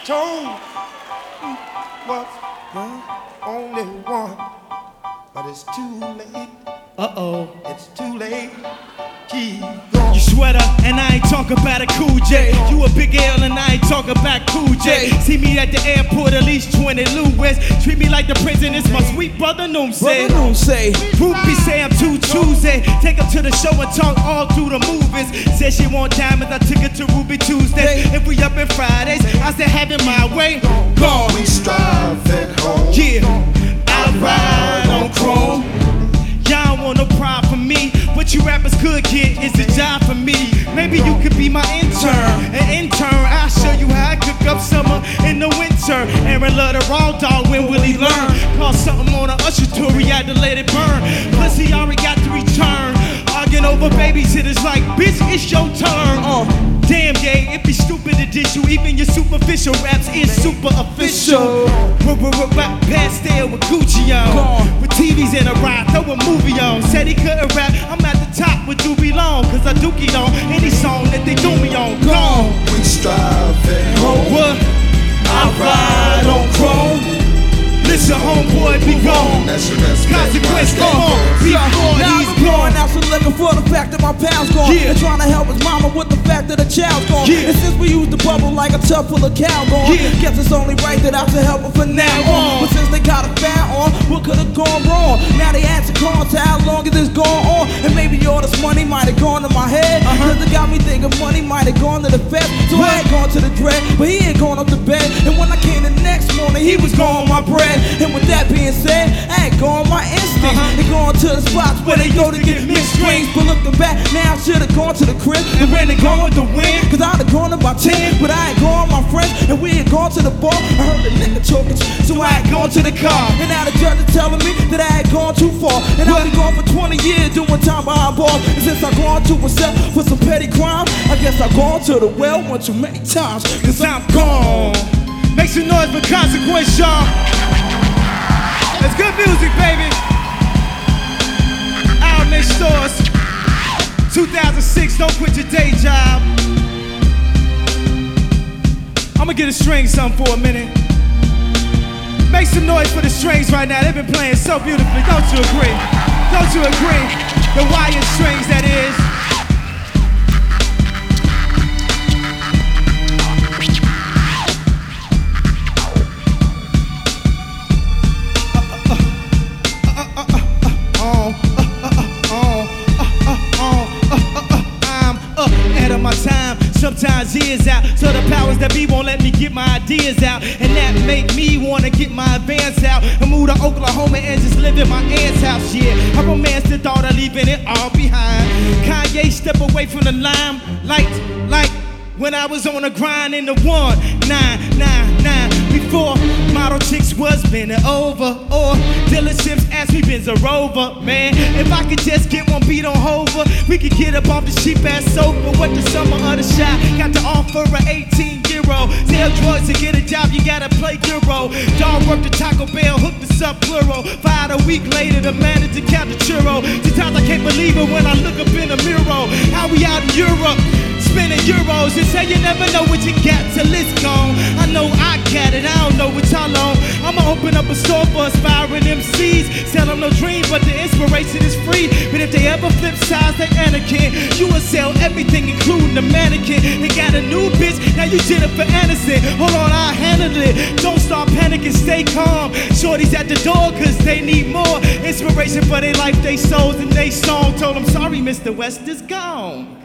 told was the only one, but it's too late. It's too late. Keep going. You sweater, and I ain't talking about a Cool J. You a big L, and I ain't talking about Cool J. See me at the airport, at least 20 Louis. Treat me like the president, it's my sweet brother Noom say. Groupie say I'm too choosy. Take her to the show and talk all through the movies. Said she want diamonds, I took her to Ruby Tuesday. If we up in Fridays, I said have it my way. Gone. We strive at home. Yeah, I ride on chrome. Y'all want no pride from me. What you rappers could get is a job for me. Maybe you could be my intern. An intern, I'll show you how I cook up summer in the winter. Aaron love the raw dog, when will he learn? Call something on a usher tour, he had to let it burn. Plus he already got to return. Arguing over babysitters like, bitch, it's your turn. Damn gay, it be stupid to dish you. Even your superficial raps is super official. Rap pastel with Gucci on. With TVs in a ride, throw a movie on. Said he couldn't rap, I'm at the top with Doobie Long. Cause I dookie on any song that they do me on. Gone. We strive at home. What? I ride on chrome. Listen, homeboy, be gone. Consequence, go on. Now he's blowing out some liquor for the fact that my pal's gone. And trying to help his mama with the fact that the child's gone. And since we used the bubble like a tub full of cow gone, guess it's only right that I should help him for now on. But since they got a fan on, what could have gone wrong? Now they answer calls to how long is this going on? And maybe all this money might have gone to my head. Cause it got me thinking money might have gone to the Fed. So I ain't gone to the dread, but he ain't gone up to bed. And when I came the next morning, he was gone my bread. And with that being said, I ain't going my instincts. They going to the spots where they go to get mixed drinks. But looking back, now I should've gone to the crib and ran and gone with the wind. Cause I'd have gone about 10, but I ain't going my friends. And we ain't gone to the bar. I heard the nigga choking, so I ain't gone to the car. And now the judge is telling me that I ain't gone too far. And I've been gone for 20 years doing time behind bars. And since I gone to a cell for some petty crime, I guess I gone to the well one too many times. Cause I'm gone. Make some noise for Consequence, y'all. It's good music, baby. Out next stores. 2006, don't quit your day job. I'ma get a string something for a minute. Make some noise for the strings right now. They've been playing so beautifully. Don't you agree? Don't you agree? The wire strings, that is. My time, sometimes years out. So the powers that be won't let me get my ideas out. And that make me wanna get my advance out and move to Oklahoma and just live in my aunt's house. Yeah, I romanced the thought of leaving it all behind. Kanye step away from the limelight, like when I was on the grind in the 1999. Before model chicks was bending over, or dealerships asked me Benz a Rover. Man, if I could just get one beat on Hover, we could get up off the cheap ass sofa. What the summer of the shot got to offer a 18-year-old. Sell drugs to get a job, you gotta play Euro. Dog worked at Taco Bell, hooked us up plural. Fired a week later, the manager count the churro. Sometimes I can't believe it when I look up in the mirror. How we out in Europe? Spending euros, and say you never know what you got till it's gone. I know I got it, I don't know what y'all on. I'ma open up a store for aspiring MCs. Sell them no dream, but the inspiration is free. But if they ever flip sides like Anakin, you will sell everything, including the mannequin. And got a new bitch, now you Jennifer Aniston. Hold on, I'll handle it. Don't start panicking, stay calm. Shorty's at the door, cause they need more inspiration for their life, they souls, and they song. Told them, sorry, Mr. West is gone.